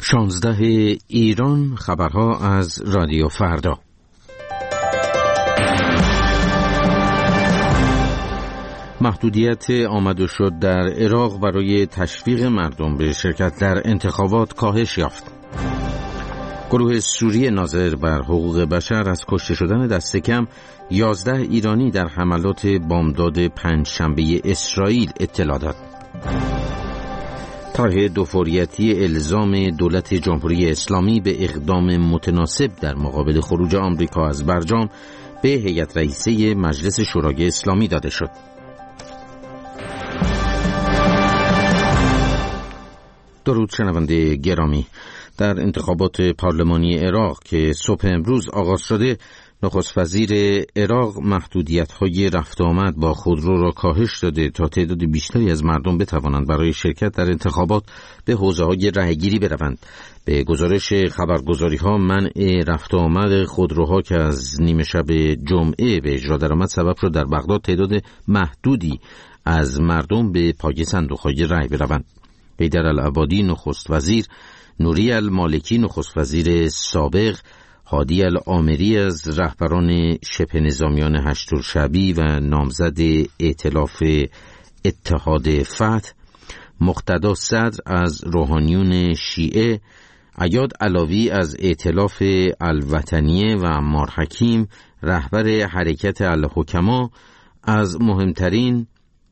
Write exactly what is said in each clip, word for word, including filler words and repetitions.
شانزده ایران، خبرها از رادیو فردا. محدودیت آمد و شد در عراق برای تشویق مردم به شرکت در انتخابات کاهش یافت. گروه سوری ناظر بر حقوق بشر از کشته شدن دست کم یازده ایرانی در حملات بامداد پنجشنبه اسرائیل اطلاع داد. طرح دوفوریتی الزام دولت جمهوری اسلامی به اقدام متناسب در مقابل خروج آمریکا از برجام به هیئت رئیسه مجلس شورای اسلامی داده شد. درود شنونده گرامی، در انتخابات پارلمانی عراق که صبح امروز آغاز شده، نخست وزیر عراق محدودیت‌های رفت آمد با خودرو را کاهش داده تا تعداد بیشتری از مردم بتوانند برای شرکت در انتخابات به حوزه‌های رأی‌گیری بروند. به گزارش خبرگزاری‌ها، منع رفت آمد خودروها که از نیمه شب جمعه به اجرا درآمد سبب شد در بغداد تعداد محدودی از مردم به پای صندوق‌های رأی بروند. حیدر العبادی نخست وزیر، نوری المالکی نخست وزیر سابق، هادی العامری از رهبران شبه نظامیان هشتورشعبی و نامزد ائتلاف اتحاد فتح، مقتدا صدر از روحانیون شیعه، عیاد علاوی از ائتلاف الوطنیه و عمار حکیم رهبر حرکت الحکما از مهمترین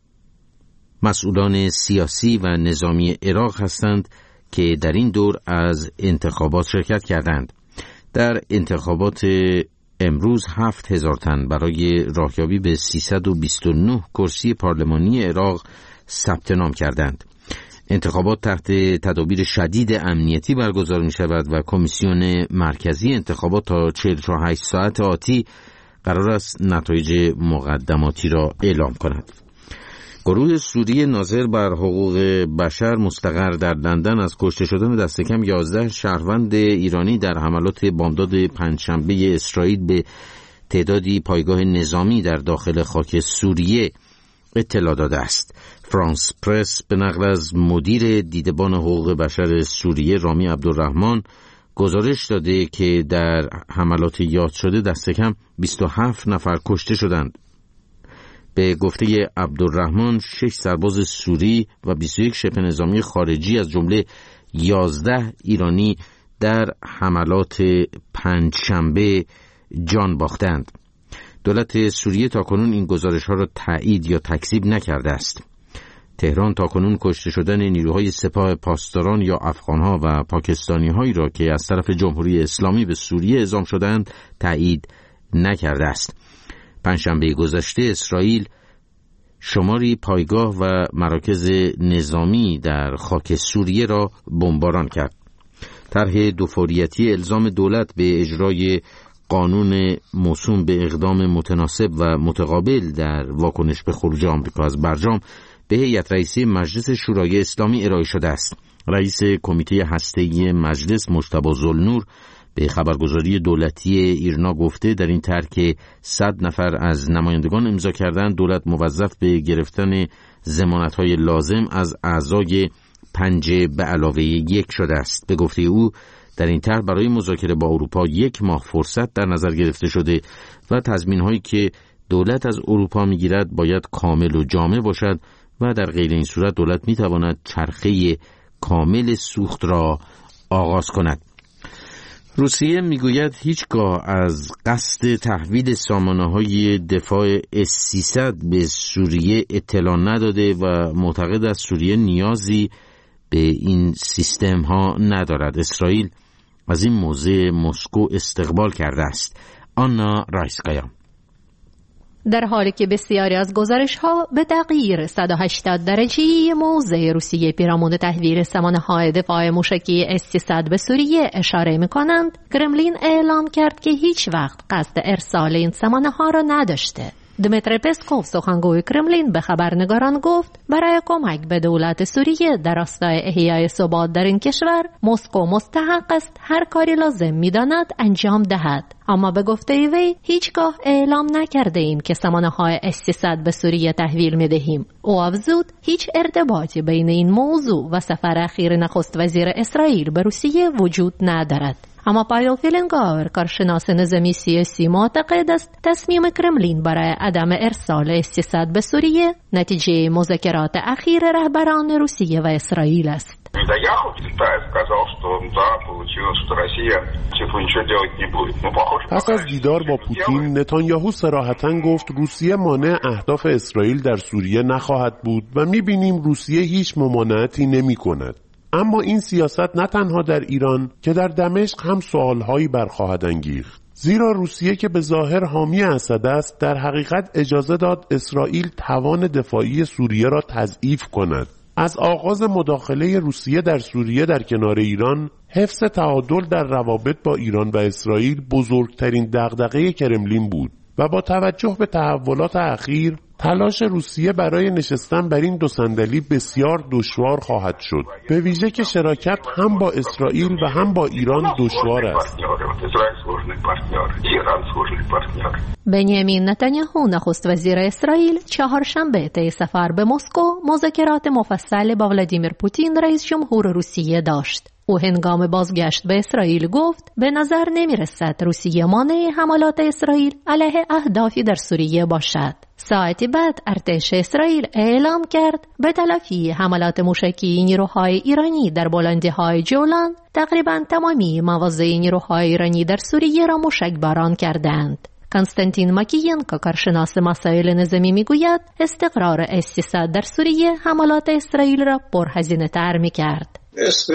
مسئولان سیاسی و نظامی عراق هستند که در این دور از انتخابات شرکت کردند. در انتخابات امروز هفت هزار تن برای راهیابی به سیصد و بیست و نه کرسی پارلمانی عراق ثبت نام کردند. انتخابات تحت تدابیر شدید امنیتی برگزار می شود و کمیسیون مرکزی انتخابات تا چهل و هشت ساعت آتی قرار است نتایج مقدماتی را اعلام کند. گروه سوری ناظر بر حقوق بشر مستقر در لندن از کشته شدن دست کم یازده شهروند ایرانی در حملات بامداد پنجشنبه اسرائیل به تعدادی پایگاه نظامی در داخل خاک سوریه اطلاع داده است. فرانس پرس به نقل از مدیر دیدبان حقوق بشر سوریه رامی عبدالرحمن گزارش داده که در حملات یاد شده دست کم بیست و هفت نفر کشته شدند. به گفته عبدالرحمن، شش سرباز سوری و بیست و یک شبه نظامی خارجی از جمله یازده ایرانی در حملات پنجشنبه جان باختند. دولت سوریه تاکنون این گزارش‌ها را تایید یا تکذیب نکرده است. تهران تاکنون کشته شدن نیروهای سپاه پاسداران یا افغان‌ها و پاکستانی‌هایی را که از طرف جمهوری اسلامی به سوریه اعزام شدند تایید نکرده است. پنجشنبه گذشته اسرائیل شماری پایگاه و مراکز نظامی در خاک سوریه را بمباران کرد. طرح دوفوریتی الزام دولت به اجرای قانون موسوم به اقدام متناسب و متقابل در واکنش به خروج آمریکا از برجام به هیئت رئیسه مجلس شورای اسلامی ارائه شده است. رئیس کمیته هسته‌ای مجلس مجتبی ذوالنور به خبرگزاری دولتی ایرنا گفته در این طرح که صد نفر از نمایندگان امضا کردند، دولت موظف به گرفتن ضمانت‌های لازم از اعضای پنج به علاوه یک شده است. به گفته او در این طرح برای مذاکره با اروپا یک ماه فرصت در نظر گرفته شده و تضمین‌هایی که دولت از اروپا می‌گیرد باید کامل و جامع باشد و در غیر این صورت دولت می‌تواند چرخه کامل سوخت را آغاز کند. روسیه میگوید هیچگاه از قصد تحویل سامانه‌های دفاع اس سیصد به سوریه اطلاع نداده و معتقد است سوریه نیازی به این سیستم ها ندارد. اسرائیل از این موضع مسکو استقبال کرده است. آنا رایسکایا: در حالی که بسیاری از گزارش‌ها به تغییر صد و هشتاد درجه‌ای موضع روسیه پیرامون تحویل سامانه‌های دفاع موشکی اس سیصد به سوریه اشاره می‌کنند، کرملین اعلام کرد که هیچ وقت قصد ارسال این سامانه‌ها را نداشته. دمیتری پسکوف سخنگوی کرملین به خبرنگاران گفت برای کمک به دولت سوریه در راستای احیای ثبات در این کشور مسکو مستحق است هر کاری لازم می‌داند انجام دهد. اما به گفته وی هیچگاه اعلام نکرده ایم که سامانه‌های اس سیصد به سوریه تحویل می‌دهیم. او افزود هیچ ارتباطی بین این موضوع و سفر اخیر نخست وزیر اسرائیل به روسیه وجود ندارد. اما پایل فیلنگاور کارشناس نظامی سیاسی معتقد است تصمیم کرملین برای عدم ارسال اس سیصد به سوریه نتیجه مذاکرات اخیر رهبران روسیه و اسرائیل است. پس از دیدار با پوتین، نتانیاهو صراحتاً گفت روسیه مانع اهداف اسرائیل در سوریه نخواهد بود و می‌بینیم روسیه هیچ ممانعتی نمی‌کند. اما این سیاست نه تنها در ایران که در دمشق هم سوالهایی برخواهد انگیخت. زیرا روسیه که به ظاهر حامی اسد است در حقیقت اجازه داد اسرائیل توان دفاعی سوریه را تضعیف کند. از آغاز مداخله روسیه در سوریه در کنار ایران، حفظ تعادل در روابط با ایران و اسرائیل بزرگترین دغدغه کرملین بود و با توجه به تحولات اخیر تلاش روسیه برای نشستن بر این دو صندلی بسیار دشوار خواهد شد، به ویژه که شراکت هم با اسرائیل و هم با ایران دشوار است. بنیامین نتانیاهو نخست وزیر اسرائیل چهارشنبه طی سفر به مسکو مذاکرات مفصل با ولادیمیر پوتین رئیس جمهور روسیه داشت. او هنگام بازگشت به اسرائیل گفت به نظر نمی رسد روسیه مانع حملات اسرائیل علیه اهدافی در سوریه باشد. ساعتی بعد ارتش اسرائیل اعلام کرد به تلافی حملات موشکی نیروهای ایرانی در بلندی‌های جولان تقریباً تمامی مواضع نیروهای ایرانی در سوریه را موشکباران کردند. کنستانتین ماکیینکو کارشناس مسائل نظامی میگوید استقرار اس سیصد در سوریه حملات اسرائیل را پرهزینه تر می کرد. اس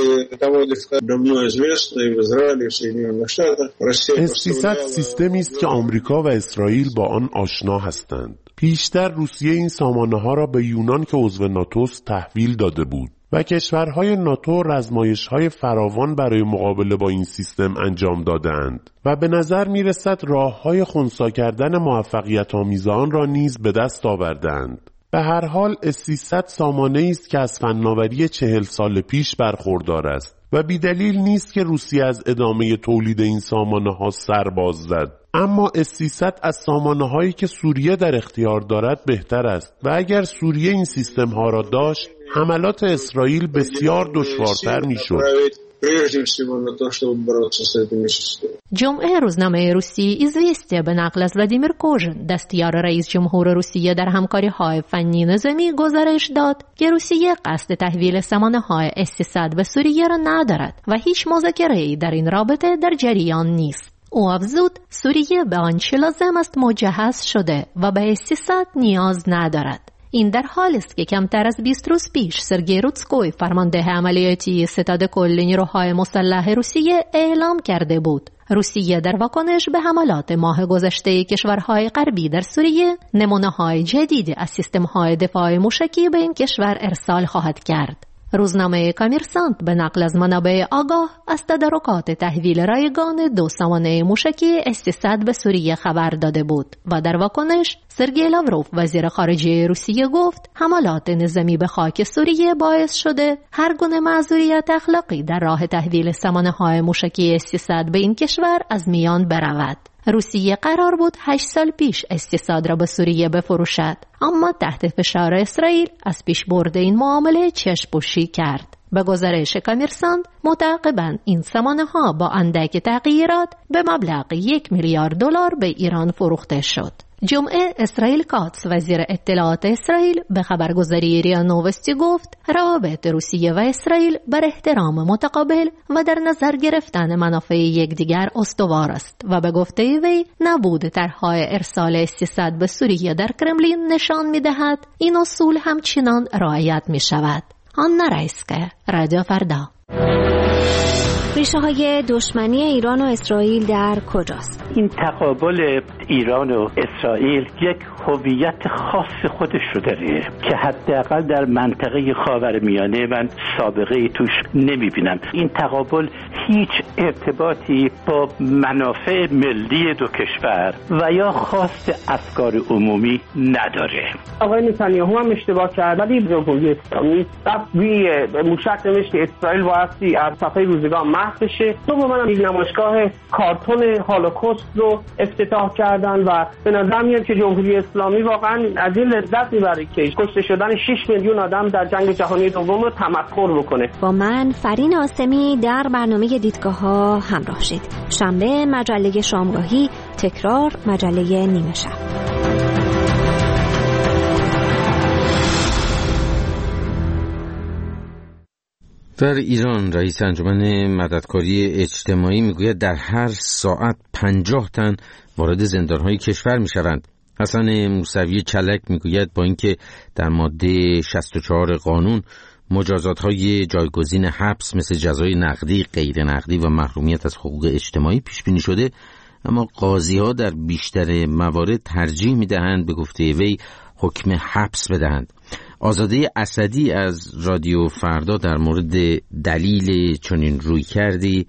سیصد سیستمی است که آمریکا و اسرائیل با آن آشنا هستند. پیشتر روسیه این سامانه‌ها را به یونان که عضو ناتوست تحویل داده بود و کشورهای ناتو رزمایش‌های فراوان برای مقابله با این سیستم انجام دادند و به نظر می‌رسد راه‌های خنثی کردن موفقیت‌آمیز آن را نیز به دست آوردند. به هر حال اس سیصد سامانه‌ای است که از فناوری چهل سال پیش برخوردار است و بیدلیل نیست که روسیه از ادامه تولید این سامانه‌ها سر باز زد. اما اس سیصد از سامانه‌هایی که سوریه در اختیار دارد بهتر است و اگر سوریه این سیستم‌ها را داشت حملات اسرائیل بسیار دشوارتر می‌شد. جمعه روزنامه روسی ایزویستیا به نقل از ولادیمیر کوژن دستیار رئیس جمهور روسیه در همکاری‌های فنی نظامی گزارش داد که روسیه قصد تحویل سامانه‌های اس سیصد به سوریه را ندارد و هیچ مذاکره‌ای در این رابطه در جریان نیست. او افزود سوریه به آنچه لازم است مجهز شده و به اس سیصد نیاز ندارد. این در حالی است که کمتر از بیست روز پیش سرگئی روتسکوی فرمانده عملیاتی ستاد کل نیروهای مسلح روسیه اعلام کرده بود روسیه در واکنش به حملات ماه گذشته کشورهای غربی در سوریه نمونه‌های جدیدی از سیستم‌های دفاع موشکی به این کشور ارسال خواهد کرد. روزنامه کامیرسانت به نقل از منابع آگاه از تدارکات تحویل رایگان دو سامانه موشکی اس سیصد به سوریه خبر داده بود و در واکنش سرگئی لاوروف وزیر خارجه روسیه گفت حملات نظامی به خاک سوریه باعث شده هر گونه معذوریت اخلاقی در راه تحویل سامانه‌های موشکی اس سیصد به این کشور از میان برود. روسیه قرار بود هشت سال پیش اس سیصد را به سوریه بفروشد، اما تحت فشار اسرائیل از پیشبرد این معامله چشم‌پوشی کرد. به گزارش کامیرساند متعاقباً این سامانه‌ها با اندک تغییرات به مبلغ یک میلیارد دلار به ایران فروخته شد. جمعه اسرائیل کاتس وزیر اطلاعات اسرائیل به خبرگزاری ریا نووستی گفت روابط روسیه و اسرائیل بر احترام متقابل و در نظر گرفتن منافع یکدیگر استوار است و به گفته وی نبود طرح‌های ارسال اس سیصد به سوریه در کرملین نشان می‌دهد این اصول همچنان رعایت می‌شود. آنا رایسکا، رادیو فردا. ریشه های دشمنی ایران و اسرائیل در کجاست؟ این تقابل ایران و اسرائیل یک هویت خاص خودش رو داره که حداقل در منطقه خاورمیانه من سابقه ای توش نمیبینم. این تقابل هیچ ارتباطی با منافع ملی دو کشور و یا خواست افکار عمومی نداره. آقای نتانیاهو هم اشتباه کرد، ولی جمهوری اسلامی رفت روی موشک نوشت که اسرائیل بایستی از صفحه روزگار محو بشه. دوم منم یک نمایشگاه کارتون هولوکاست رو افتتاح کردن و به نظر میاد که جمهوری اسلامی واقعا از این لذت میبره که کشته شدن شش میلیون آدم در جنگ جهانی دوم رو تمسخر بکنه. با من فرین آسمی در برنامه دیدگاه ها همراه شید. شنبه مجله شامگاهی، تکرار مجله نیمه شب. در ایران رئیس انجمن مددکاری اجتماعی میگوید در هر ساعت پنجاه تن وارد زندانهای کشور میشوند. حسن موسوی چلک میگوید با اینکه در ماده شصت و چهار قانون مجازات‌های جایگزین حبس مثل جزای نقدی، غیر نقدی و محرومیت از حقوق اجتماعی پیش بینی شده، اما قاضی‌ها در بیشتر موارد ترجیح می‌دهند به گفته وی حکم حبس بدهند. آزاده اسدی از رادیو فردا در مورد دلیل چنین رویکردی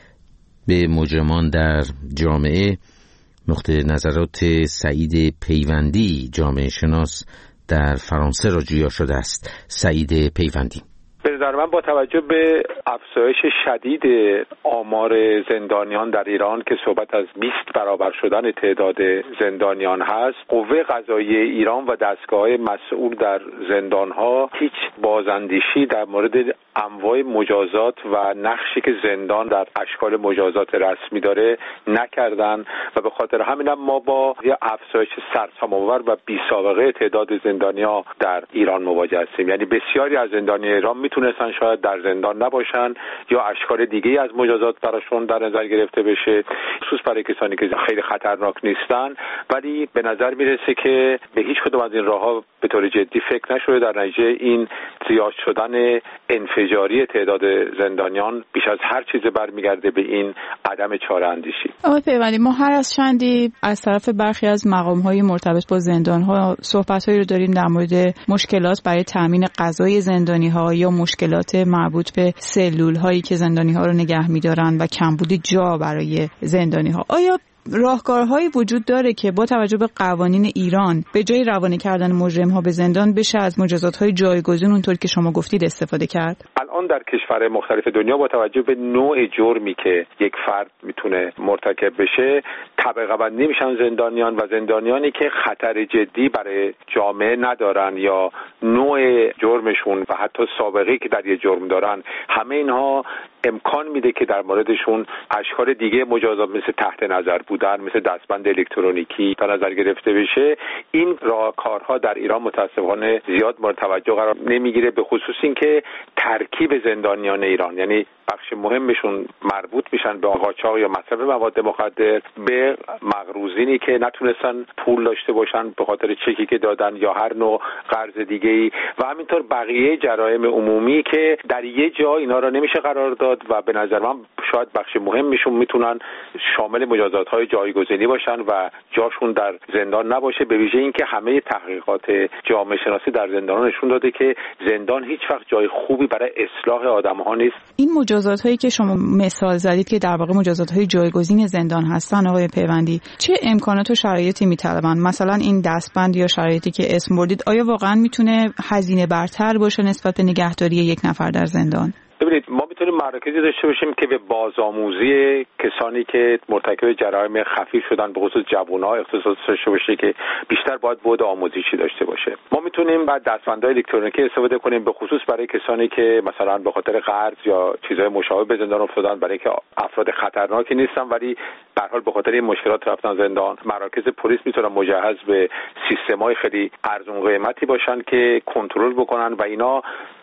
به مجرمان در جامعه نقطه نظرات سعید پیوندی جامعه شناس در فرانسه را جویا شده است. سعید پیوندی: به نظر من با توجه به افزایش شدید آمار زندانیان در ایران که صحبت از بیست برابر شدن تعداد زندانیان هست، قوه قضاییه ایران و دستگاه‌های مسئول در زندان‌ها هیچ بازاندیشی در مورد انواع مجازات و نقشی که زندان در اشکال مجازات رسمی داره نکردن و به خاطر همین هم ما با یه افزایش سرسام‌آور و بی‌سابقه تعداد زندانی‌ها در ایران مواجه هستیم. یعنی بسیاری از زندانیان ایران میتونستن شاید در زندان نباشن یا اشکال دیگه از مجازات براشون در نظر گرفته بشه، خصوص برای کسانی که خیلی خطرناک نیستن، ولی به نظر میرسه که به هیچ کدوم از این راه‌ها به طور جدی فکر نشده. در نتیجه این زیاد شدن انفجاری تعداد زندانیان بیش از هر چیز برمیگرده به این عدم چاره‌اندیشی. آقای پیوندی، ما هر از چندی از طرف برخی از مقام‌های مرتبط با زندان‌ها صحبت‌هایی رو داریم در مورد مشکلات برای تامین غذای زندانی‌ها یا مشکلات مربوط به سلول‌هایی که زندانی‌ها رو نگه می‌دارن و کمبود جا برای زندانی‌ها. آیا راهکارهایی وجود داره که با توجه به قوانین ایران به جای روانه کردن مجرم‌ها به زندان بشه از مجازات‌های جایگزین اونطور که شما گفتید استفاده کرد؟ الان در کشورهای مختلف دنیا با توجه به نوع جرمی که یک فرد میتونه مرتکب بشه طبقه بندی میشن زندانیان، و زندانیانی که خطر جدی برای جامعه ندارن یا نوع جرمشون و حتی سابقه‌ای که در یه جرم دارن، همه اینها امکان میده که در موردشون اشکال دیگه مجازات مثل تحت نظر بودن، مثل دستبند الکترونیکی در نظر گرفته بشه. این راهکارها در ایران متاسفانه زیاد مورد توجه قرار نمیگیره، به خصوص اینکه ترکیب زندانیان ایران، یعنی بخش مهمشون مربوط میشن به قاچاق یا مصرف مواد مخدر، به مقروضینی که نتونستن پول داشته باشن به خاطر چکی که دادن یا هر نوع قرض دیگه‌ای، و همینطور بقیه جرایم عمومی که در یه جا اینا را نمیشه قرار داد و به نظر من شاید بخش مهمشون میتونن شامل مجازات‌های جایگزینی باشن و جاشون در زندان نباشه. به ویژه اینکه همه تحقیقات جامعه شناسی در زندان نشون داده که زندان هیچ وقت جای خوبی برای اصلاح آدم‌ها نیست. این مجازات‌هایی که شما مثال زدید که در واقع مجازات‌های جایگزین زندان هستن، آقای پیوندی، چه امکانات و شرایطی می‌طلبن؟ مثلا این دستبند یا شرایطی که اسم بردید آیا واقعا میتونه هزینه برتر باشه نسبت به نگهداری یک نفر در زندان؟ ببینید، ما میتونیم مراکزی داشته باشیم که به بازآموزی کسانی که مرتکب جرایم خفیف شدن به خصوص جوان‌ها اختصاص داشته باشه که بیشتر باید بعد آموزشی داشته باشه. ما میتونیم بعد دستبندهای الکترونیکی استفاده کنیم به خصوص برای کسانی که مثلا به خاطر قرض یا چیزهای مشابه به زندان افتادن، برای که افراد خطرناکی نیستن ولی به هر حال به خاطر این مشکلات رفتن زندان. مراکز پلیس میتونن مجهز به سیستم‌های خیلی ارزون قیمتی باشن که کنترل بکنن و اینا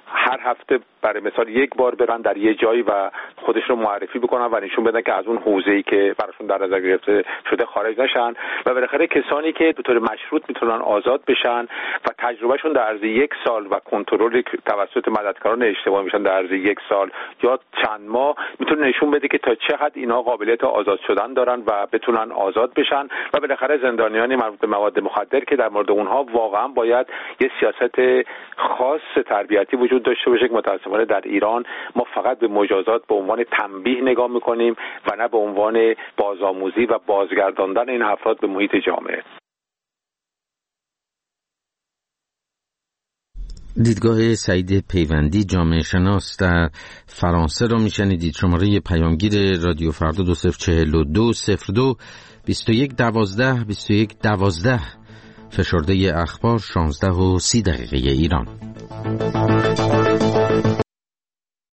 هر هفته برای مثال یک بار برن در یه جایی و خودشون رو معرفی بکنن و نشون بدن که از اون حوزه‌ای که براشون در نظر گرفته شده خارج نشن و بالاخره کسانی که به طور مشروط میتونن آزاد بشن و تجربهشون در عرض یک سال و کنترل توسط مددکاران اجتماعی میشن در عرض یک سال یا چند ماه میتونه نشون بده که تا چه حد اینا قابلیت آزاد شدن دارن و بتونن آزاد بشن و بالاخره زندانیانی مربوط به مواد مخدر که در مورد اونها واقعا باید یه سیاست خاص تربیتی وجود داشته باشه که متأسفانه در ایران ما فقط به مجازات به عنوان تنبیه نگاه میکنیم و نه به عنوان بازآموزی و بازگرداندن این افراد به محیط جامعه. دیدگاه سعید پیوندی جامعه شناس در فرانسه را میشنیدید. شماره پیامگیر رادیو فردا دو صفر چهل و دو صفر دو بیست و یک دوازده بیست و یک دوازده. فشرده اخبار شانزده و سی دقیقه ایران.